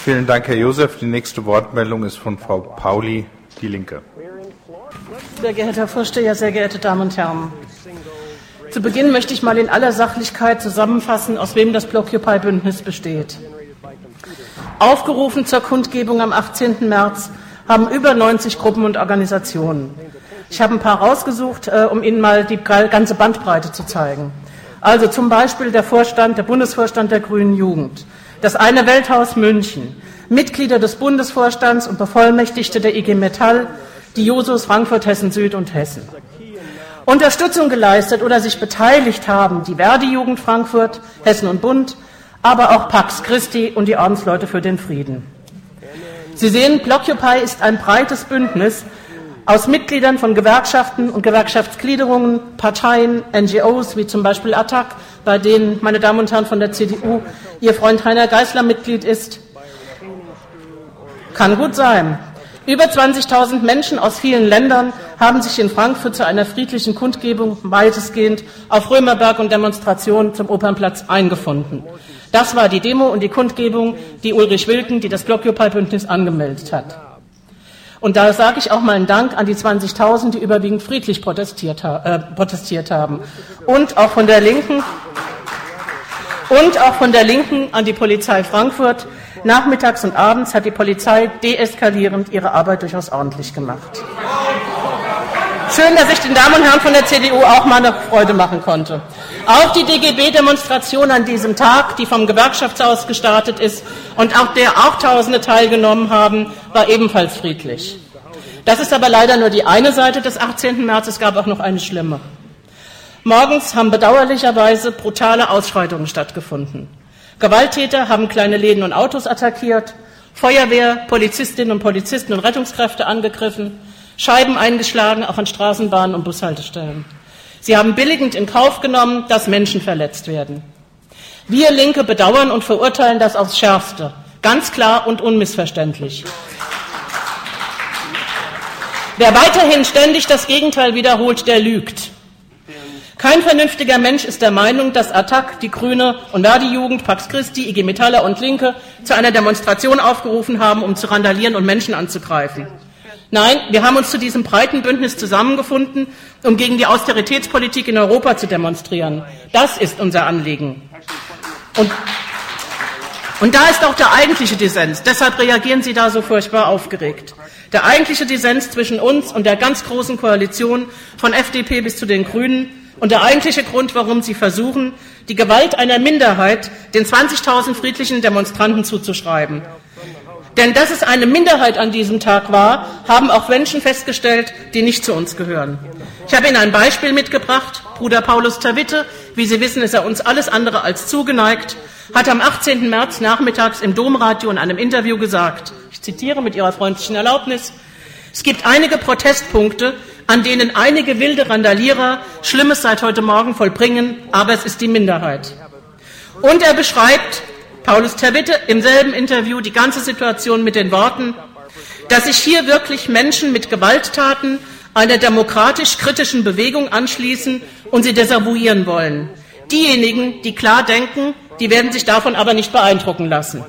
Vielen Dank, Herr Joseph. Die nächste Wortmeldung ist von Frau Pauli, Die Linke. Sehr geehrter Herr Vorsteher, sehr geehrte Damen und Herren! Zu Beginn möchte ich mal in aller Sachlichkeit zusammenfassen, aus wem das Blockupy-Bündnis besteht. Aufgerufen zur Kundgebung am 18. März haben über 90 Gruppen und Organisationen. Ich habe ein paar rausgesucht, um Ihnen mal die ganze Bandbreite zu zeigen. Also zum Beispiel der Bundesvorstand der Grünen Jugend, das Eine Welthaus München, Mitglieder des Bundesvorstands und Bevollmächtigte der IG Metall, die Jusos Frankfurt, Hessen Süd und Hessen. Unterstützung geleistet oder sich beteiligt haben die Verdi-Jugend Frankfurt, Hessen und Bund, aber auch Pax Christi und die Ordensleute für den Frieden. Sie sehen, Blockupy ist ein breites Bündnis aus Mitgliedern von Gewerkschaften und Gewerkschaftsgliederungen, Parteien, NGOs wie zum Beispiel ATTAC, bei denen, meine Damen und Herren von der CDU, Ihr Freund Heiner Geißler Mitglied ist. Kann gut sein. Über 20.000 Menschen aus vielen Ländern haben sich in Frankfurt zu einer friedlichen Kundgebung weitestgehend auf Römerberg und Demonstration zum Opernplatz eingefunden. Das war die Demo und die Kundgebung, die Ulrich Wilken, die das Blockupy-Bündnis angemeldet hat. Und da sage ich auch mal einen Dank an die 20.000, die überwiegend friedlich protestiert haben. Und auch von der Linken an die Polizei Frankfurt. Nachmittags und abends hat die Polizei deeskalierend ihre Arbeit durchaus ordentlich gemacht. Schön, dass ich den Damen und Herren von der CDU auch mal eine Freude machen konnte. Auch die DGB-Demonstration an diesem Tag, die vom Gewerkschaftshaus gestartet ist und auch der auch Tausende teilgenommen haben, war ebenfalls friedlich. Das ist aber leider nur die eine Seite des 18. März, es gab auch noch eine schlimme. Morgens haben bedauerlicherweise brutale Ausschreitungen stattgefunden. Gewalttäter haben kleine Läden und Autos attackiert, Feuerwehr, Polizistinnen und Polizisten und Rettungskräfte angegriffen, Scheiben eingeschlagen, auch an Straßenbahnen und Bushaltestellen. Sie haben billigend in Kauf genommen, dass Menschen verletzt werden. Wir Linke bedauern und verurteilen das aufs Schärfste, ganz klar und unmissverständlich. Wer weiterhin ständig das Gegenteil wiederholt, der lügt. Kein vernünftiger Mensch ist der Meinung, dass ATTAC, die Grüne und Verdi-Jugend, Pax Christi, IG Metaller und Linke zu einer Demonstration aufgerufen haben, um zu randalieren und Menschen anzugreifen. Nein, wir haben uns zu diesem breiten Bündnis zusammengefunden, um gegen die Austeritätspolitik in Europa zu demonstrieren. Das ist unser Anliegen. Und da ist auch der eigentliche Dissens. Deshalb reagieren Sie da so furchtbar aufgeregt. Der eigentliche Dissens zwischen uns und der ganz großen Koalition von FDP bis zu den Grünen und der eigentliche Grund, warum Sie versuchen, die Gewalt einer Minderheit den 20.000 friedlichen Demonstranten zuzuschreiben. Denn dass es eine Minderheit an diesem Tag war, haben auch Menschen festgestellt, die nicht zu uns gehören. Ich habe Ihnen ein Beispiel mitgebracht. Bruder Paulus Terwitte, wie Sie wissen, ist er uns alles andere als zugeneigt, hat am 18. März nachmittags im Domradio in einem Interview gesagt, ich zitiere mit Ihrer freundlichen Erlaubnis, es gibt einige Protestpunkte, an denen einige wilde Randalierer Schlimmes seit heute Morgen vollbringen, aber es ist die Minderheit. Und er beschreibt, Paulus Terwitte, im selben Interview die ganze Situation mit den Worten, dass sich hier wirklich Menschen mit Gewalttaten einer demokratisch-kritischen Bewegung anschließen und sie desavouieren wollen. Diejenigen, die klar denken, die werden sich davon aber nicht beeindrucken lassen.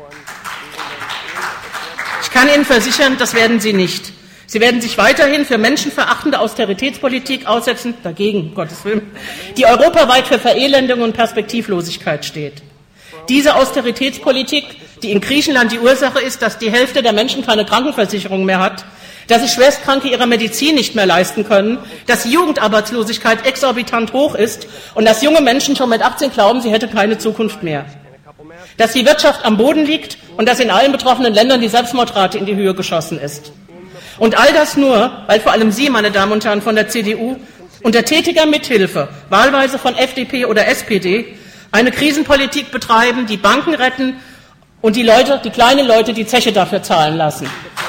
Ich kann Ihnen versichern, das werden sie nicht. Sie werden sich weiterhin für menschenverachtende Austeritätspolitik aussetzen, dagegen, um Gottes Willen, die europaweit für Verelendung und Perspektivlosigkeit steht. Diese Austeritätspolitik, die in Griechenland die Ursache ist, dass die Hälfte der Menschen keine Krankenversicherung mehr hat, dass sich Schwerstkranke ihre Medizin nicht mehr leisten können, dass die Jugendarbeitslosigkeit exorbitant hoch ist und dass junge Menschen schon mit 18 glauben, sie hätte keine Zukunft mehr. Dass die Wirtschaft am Boden liegt und dass in allen betroffenen Ländern die Selbstmordrate in die Höhe geschossen ist. Und all das nur, weil vor allem Sie, meine Damen und Herren von der CDU, unter tätiger Mithilfe, wahlweise von FDP oder SPD, eine Krisenpolitik betreiben, die Banken retten und die kleinen Leute die Zeche dafür zahlen lassen.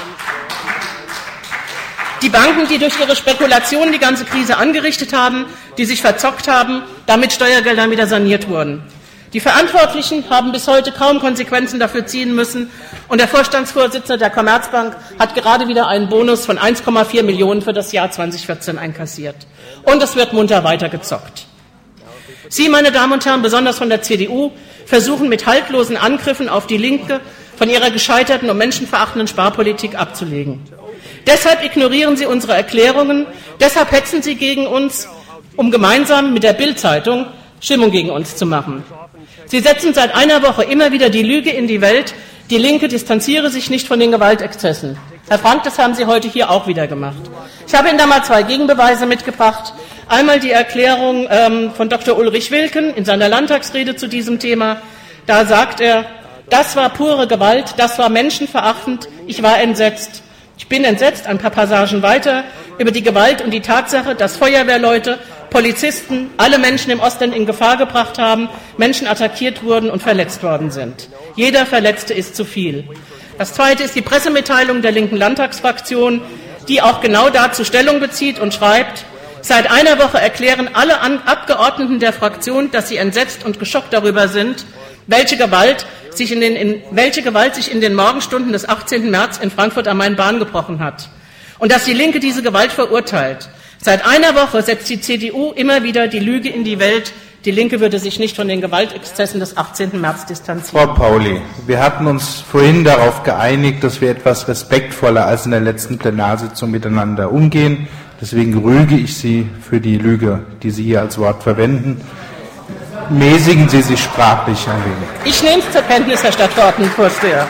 Die Banken, die durch ihre Spekulationen die ganze Krise angerichtet haben, die sich verzockt haben, damit Steuergeldern wieder saniert wurden. Die Verantwortlichen haben bis heute kaum Konsequenzen dafür ziehen müssen und der Vorstandsvorsitzende der Commerzbank hat gerade wieder einen Bonus von 1,4 Millionen für das Jahr 2014 einkassiert. Und es wird munter weitergezockt. Sie, meine Damen und Herren, besonders von der CDU, versuchen mit haltlosen Angriffen auf die Linke von ihrer gescheiterten und menschenverachtenden Sparpolitik abzulegen. Deshalb ignorieren Sie unsere Erklärungen, deshalb hetzen Sie gegen uns, um gemeinsam mit der Bild-Zeitung Stimmung gegen uns zu machen. Sie setzen seit einer Woche immer wieder die Lüge in die Welt, die Linke distanziere sich nicht von den Gewaltexzessen. Herr Frank, das haben Sie heute hier auch wieder gemacht. Ich habe Ihnen da mal 2 Gegenbeweise mitgebracht. Einmal die Erklärung von Dr. Ulrich Wilken in seiner Landtagsrede zu diesem Thema. Da sagt er, das war pure Gewalt, das war menschenverachtend, ich war entsetzt. Ich bin entsetzt, ein paar Passagen weiter, über die Gewalt und die Tatsache, dass Feuerwehrleute, Polizisten, alle Menschen im Ostend in Gefahr gebracht haben, Menschen attackiert wurden und verletzt worden sind. Jeder Verletzte ist zu viel. Das Zweite ist die Pressemitteilung der linken Landtagsfraktion, die auch genau dazu Stellung bezieht und schreibt, seit einer Woche erklären alle Abgeordneten der Fraktion, dass sie entsetzt und geschockt darüber sind, welche Gewalt sich in den Morgenstunden des 18. März in Frankfurt am Main Bahn gebrochen hat. Und dass die Linke diese Gewalt verurteilt. Seit einer Woche setzt die CDU immer wieder die Lüge in die Welt, die Linke würde sich nicht von den Gewaltexzessen des 18. März distanzieren. Frau Pauli, wir hatten uns vorhin darauf geeinigt, dass wir etwas respektvoller als in der letzten Plenarsitzung miteinander umgehen. Deswegen rüge ich Sie für die Lüge, die Sie hier als Wort verwenden. Mäßigen Sie sich sprachlich ein wenig. Ich nehme es zur Kenntnis, Herr Stadtverordnetenvorsteher.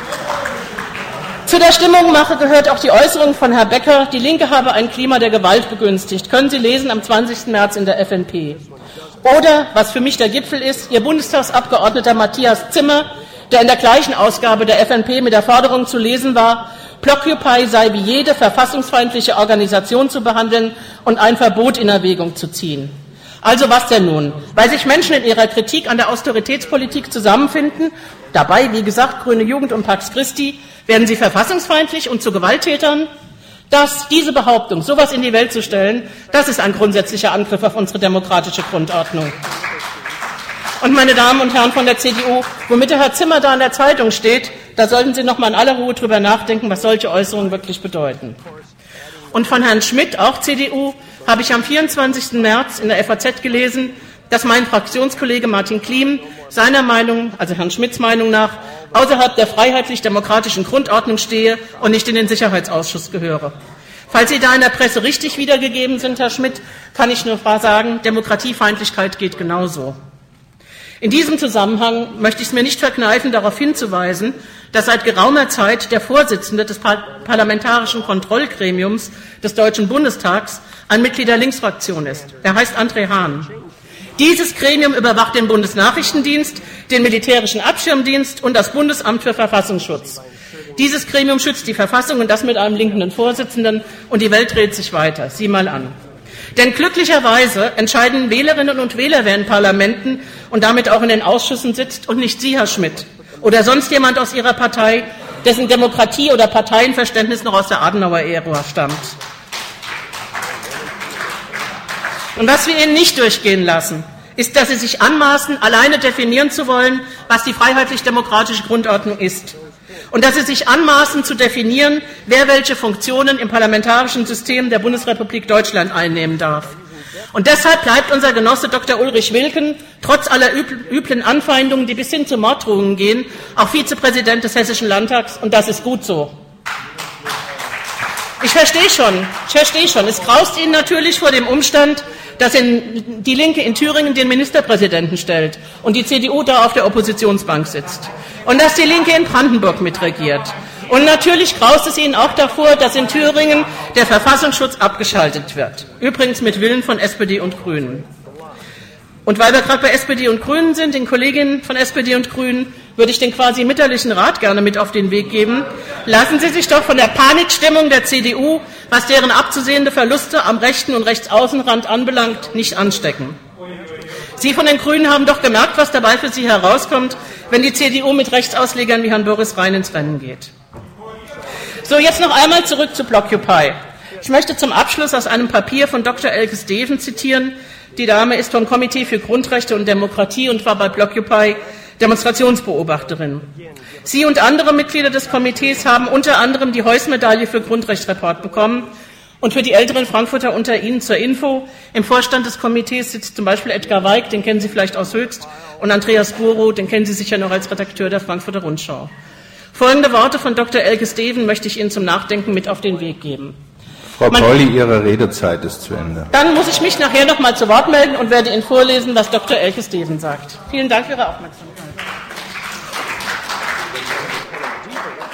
Zu der Stimmungmache gehört auch die Äußerung von Herrn Becker, die Linke habe ein Klima der Gewalt begünstigt. Können Sie lesen am 20. März in der FNP. Oder, was für mich der Gipfel ist, Ihr Bundestagsabgeordneter Matthias Zimmer, der in der gleichen Ausgabe der FNP mit der Forderung zu lesen war, Blockupy sei wie jede verfassungsfeindliche Organisation zu behandeln und ein Verbot in Erwägung zu ziehen. Also was denn nun? Weil sich Menschen in ihrer Kritik an der Austeritätspolitik zusammenfinden, dabei, wie gesagt, Grüne Jugend und Pax Christi, werden sie verfassungsfeindlich und zu Gewalttätern? Diese Behauptung, sowas in die Welt zu stellen, das ist ein grundsätzlicher Angriff auf unsere demokratische Grundordnung. Und meine Damen und Herren von der CDU, womit der Herr Zimmer da in der Zeitung steht, da sollten Sie noch mal in aller Ruhe drüber nachdenken, was solche Äußerungen wirklich bedeuten. Und von Herrn Schmidt, auch CDU, habe ich am 24. März in der FAZ gelesen, dass mein Fraktionskollege Martin Kliem seiner Meinung, also Herrn Schmidts Meinung nach, außerhalb der freiheitlich-demokratischen Grundordnung stehe und nicht in den Sicherheitsausschuss gehöre. Falls Sie da in der Presse richtig wiedergegeben sind, Herr Schmidt, kann ich nur sagen, Demokratiefeindlichkeit geht genauso. In diesem Zusammenhang möchte ich es mir nicht verkneifen, darauf hinzuweisen, dass seit geraumer Zeit der Vorsitzende des Parlamentarischen Kontrollgremiums des Deutschen Bundestags ein Mitglied der Linksfraktion ist. Er heißt André Hahn. Dieses Gremium überwacht den Bundesnachrichtendienst, den Militärischen Abschirmdienst und das Bundesamt für Verfassungsschutz. Dieses Gremium schützt die Verfassung und das mit einem linkenden Vorsitzenden und die Welt dreht sich weiter. Sieh mal an. Denn glücklicherweise entscheiden Wählerinnen und Wähler, wer in Parlamenten und damit auch in den Ausschüssen sitzt und nicht Sie, Herr Schmidt, oder sonst jemand aus Ihrer Partei, dessen Demokratie- oder Parteienverständnis noch aus der Adenauer-Ära stammt. Und was wir Ihnen nicht durchgehen lassen, ist, dass Sie sich anmaßen, alleine definieren zu wollen, was die freiheitlich-demokratische Grundordnung ist. Und dass Sie sich anmaßen zu definieren, wer welche Funktionen im parlamentarischen System der Bundesrepublik Deutschland einnehmen darf. Und deshalb bleibt unser Genosse Dr. Ulrich Wilken, trotz aller üblen Anfeindungen, die bis hin zu Morddrohungen gehen, auch Vizepräsident des Hessischen Landtags, und das ist gut so. Ich verstehe schon. Es graust Ihnen natürlich vor dem Umstand, dass die Linke in Thüringen den Ministerpräsidenten stellt und die CDU da auf der Oppositionsbank sitzt. Und dass die Linke in Brandenburg mitregiert. Und natürlich graust es Ihnen auch davor, dass in Thüringen der Verfassungsschutz abgeschaltet wird. Übrigens mit Willen von SPD und Grünen. Und weil wir gerade bei SPD und Grünen sind, den Kolleginnen von SPD und Grünen, würde ich den quasi mütterlichen Rat gerne mit auf den Weg geben. Lassen Sie sich doch von der Panikstimmung der CDU, was deren abzusehende Verluste am rechten und Rechtsaußenrand anbelangt, nicht anstecken. Sie von den Grünen haben doch gemerkt, was dabei für Sie herauskommt, wenn die CDU mit Rechtsauslegern wie Herrn Boris Rhein ins Rennen geht. So, jetzt noch einmal zurück zu Blockupy. Ich möchte zum Abschluss aus einem Papier von Dr. Elke Steven zitieren. Die Dame ist vom Komitee für Grundrechte und Demokratie und war bei Blockupy Demonstrationsbeobachterin. Sie und andere Mitglieder des Komitees haben unter anderem die Heuss-Medaille für Grundrechtsreport bekommen. Und für die älteren Frankfurter unter Ihnen zur Info, im Vorstand des Komitees sitzt zum Beispiel Edgar Weig, den kennen Sie vielleicht aus Höchst, und Andreas Buro, den kennen Sie sicher noch als Redakteur der Frankfurter Rundschau. Folgende Worte von Dr. Elke Steven möchte ich Ihnen zum Nachdenken mit auf den Weg geben. Frau Pauli, Ihre Redezeit ist zu Ende. Dann muss ich mich nachher noch mal zu Wort melden und werde Ihnen vorlesen, was Dr. Elke Steven sagt. Vielen Dank für Ihre Aufmerksamkeit.